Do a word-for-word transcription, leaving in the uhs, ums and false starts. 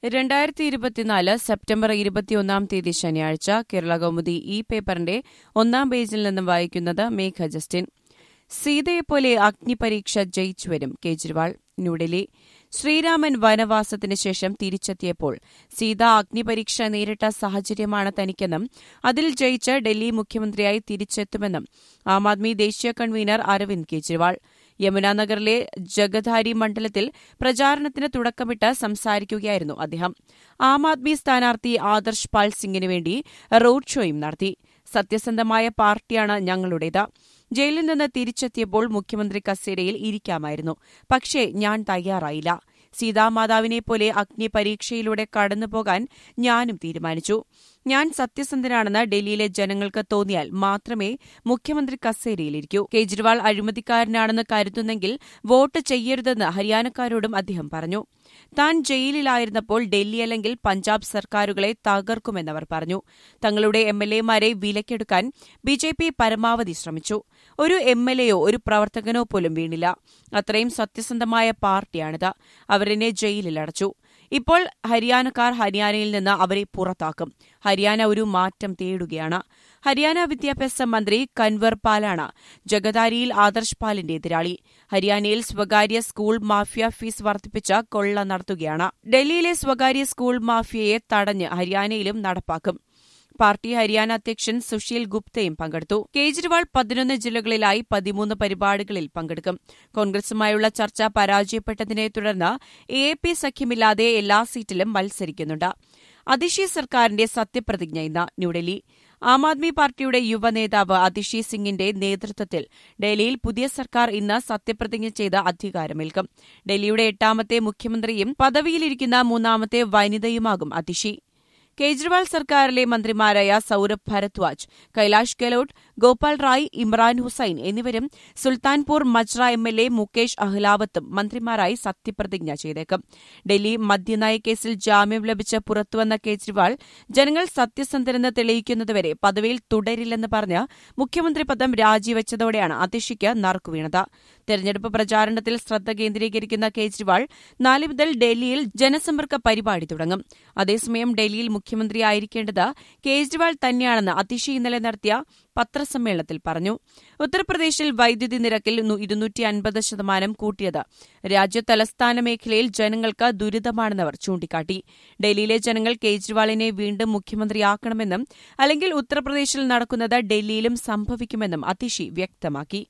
രണ്ടായിരത്തി ഇരുപത്തിനാല് സെപ്റ്റംബർ ഇരുപത്തിയൊന്നാം തീയതി ശനിയാഴ്ച കേരള കൗമുദി ഈ പേപ്പറിന്റെ ഒന്നാം പേജിൽ നിന്നും വായിക്കുന്നത് മേഘ ജസ്റ്റിൻ. സീതയെപ്പോലെ അഗ്നിപരീക്ഷ ജയിച്ചുവരും കേജ്രിവാൾ. ന്യൂഡൽഹി. ശ്രീരാമൻ വനവാസത്തിന് ശേഷം തിരിച്ചെത്തിയപ്പോൾ സീത അഗ്നിപരീക്ഷ നേരിട്ട സാഹചര്യമാണ് തനിക്കെന്നും അതിൽ ജയിച്ച് ഡൽഹി മുഖ്യമന്ത്രിയായി തിരിച്ചെത്തുമെന്നും ആം ആദ്മി ദേശീയ കൺവീനർ അരവിന്ദ് കെജ്രിവാൾ യമുനാനഗറിലെ ജഗധാരി മണ്ഡലത്തിൽ പ്രചാരണത്തിന് തുടക്കമിട്ട് സംസാരിക്കുകയായിരുന്നു അദ്ദേഹം. ആം ആദ്മി സ്ഥാനാർത്ഥി ആദർശ് പാൽ സിംഗിന് വേണ്ടി റോഡ് ഷോയും നടത്തി. സത്യസന്ധമായ പാർട്ടിയാണ് ഞങ്ങളുടേത്. ജയിലിൽ നിന്ന് തിരിച്ചെത്തിയപ്പോൾ മുഖ്യമന്ത്രി കസേരയിൽ ഇരിക്കാമായിരുന്നു. പക്ഷേ ഞാൻ തയ്യാറായില്ല. സീതാമാതാവിനെപ്പോലെ അഗ്നി പരീക്ഷയിലൂടെ കടന്നുപോകാൻ ഞാനും തീരുമാനിച്ചു. ഞാൻ സത്യസന്ധനാണെന്ന് ഡൽഹിയിലെ ജനങ്ങൾക്ക് തോന്നിയാൽ മാത്രമേ മുഖ്യമന്ത്രി കസേരയിലിരിക്കൂ. കേജ്രിവാൾ അഴിമതിക്കാരനാണെന്ന് കരുതുന്നെങ്കിൽ വോട്ട് ചെയ്യരുതെന്ന് ഹരിയാനക്കാരോടും അദ്ദേഹം പറഞ്ഞു. താൻ ജയിലിലായിരുന്നപ്പോൾ ഡൽഹി അല്ലെങ്കിൽ പഞ്ചാബ് സർക്കാരുകളെ തകർക്കുമെന്നവർ പറഞ്ഞു. തങ്ങളുടെ എം എൽ എമാരെ വിലക്കെടുക്കാൻ ബി ജെ പി പരമാവധി ശ്രമിച്ചു. ഒരു എം എൽ എയോ ഒരു പ്രവർത്തകനോ പോലും വീണില്ല. അത്രയും സത്യസന്ധമായ പാർട്ടിയാണിത്. അവരെന്നെ ജയിലിലടച്ചു. ഇപ്പോൾ ഹരിയാനക്കാർ ഹരിയാനയിൽ നിന്ന് അവരെ പുറത്താക്കും. ഹരിയാന ഒരു മാറ്റം തേടുകയാണ്. ഹരിയാന വിദ്യാഭ്യാസ മന്ത്രി കൻവർ പാലാണ് ജഗദാരിയിൽ ആദർശ് പാലിന്റെ എതിരാളി. ഹരിയാനയിൽ സ്വകാര്യ സ്കൂൾ മാഫിയ ഫീസ് വർദ്ധിപ്പിച്ച് കൊള്ള നടത്തുകയാണ്. ഡൽഹിയിലെ സ്വകാര്യ സ്കൂൾ മാഫിയയെ തടഞ്ഞ് ഹരിയാനയിലും നടപ്പാക്കും. പാർട്ടി ഹരിയാന അധ്യക്ഷൻ സുശീൽ ഗുപ്തയും പങ്കെടുത്തു. കേജ്രിവാൾ പതിനൊന്ന് ജില്ലകളിലായി പതിമൂന്ന് പരിപാടികളിൽ പങ്കെടുക്കും. കോൺഗ്രസുമായുള്ള ചർച്ച പരാജയപ്പെട്ടതിനെ തുടർന്ന് എ എ പി സഖ്യമില്ലാതെ എല്ലാ സീറ്റിലും മത്സരിക്കുന്നുണ്ട്. അതിഷി സർക്കാരിന്റെ സത്യപ്രതിജ്ഞ ഇന്ന് ന്യൂഡൽഹി. ആം ആദ്മി പാർട്ടിയുടെ യുവനേതാവ് അതിഷി സിംഗിന്റെ നേതൃത്വത്തിൽ ഡൽഹിയിൽ പുതിയ സർക്കാർ ഇന്ന് സത്യപ്രതിജ്ഞ ചെയ്ത് അധികാരമേൽക്കും. ഡൽഹിയുടെ എട്ടാമത്തെ മുഖ്യമന്ത്രിയും പദവിയിലിരിക്കുന്ന മൂന്നാമത്തെ വനിതയുമാകും അതിഷി. കേജ്രിവാൾ സർക്കാരിലെ മന്ത്രിമാരായ സൌരഭ് ഭരദ്വാജ്, കൈലാഷ് ഗെഹ്ലോട്ട്, ഗോപാൽ റായ്, ഇമ്രാൻ ഹുസൈൻ എന്നിവരും Sultanpur Majra M L A Mukesh അഹ്ലാവത്തും മന്ത്രിമാരായി സത്യപ്രതിജ്ഞ ചെയ്തേക്കും. ഡൽഹി മദ്യനയക്കേസിൽ ജാമ്യം ലഭിച്ച് പുറത്തുവന്ന കേജ്രിവാൾ ജനങ്ങൾ സത്യസന്ധരെന്ന് തെളിയിക്കുന്നതുവരെ പദവിയിൽ തുടരില്ലെന്ന് പറഞ്ഞ് മുഖ്യമന്ത്രി പദം രാജിവെച്ചതോടെയാണ് അതിഷിക്ക് നറുക്കുവീണത്. തെരഞ്ഞെടുപ്പ് പ്രചാരണത്തിൽ ശ്രദ്ധ കേന്ദ്രീകരിക്കുന്ന കേജ്രിവാൾ നാല് മുതൽ ഡൽഹിയിൽ ജനസമ്പർക്ക പരിപാടി തുടങ്ങും. അതേസമയം ഡൽഹിയിൽ മുഖ്യമന്ത്രിയായിരിക്കേണ്ടത് കേജ്രിവാൾ തന്നെയാണെന്ന് അതിഷി ഇന്നലെ നടത്തിയ പത്രസമ്മേളനത്തിൽ പറഞ്ഞു. ഉത്തർപ്രദേശിൽ വൈദ്യുതി നിരക്കിൽ ഇരുന്നൂറ്റി അൻപത് ശതമാനം കൂട്ടിയത് രാജ്യതലസ്ഥാന മേഖലയിൽ ജനങ്ങൾക്ക് ദുരിതമാണെന്നവർ ചൂണ്ടിക്കാട്ടി. ഡൽഹിയിലെ ജനങ്ങൾ കേജ്രിവാളിനെ വീണ്ടും മുഖ്യമന്ത്രിയാക്കണമെന്നും അല്ലെങ്കിൽ ഉത്തർപ്രദേശിൽ നടക്കുന്നത് ഡൽഹിയിലും സംഭവിക്കുമെന്നും അതിഷി വ്യക്തമാക്കി.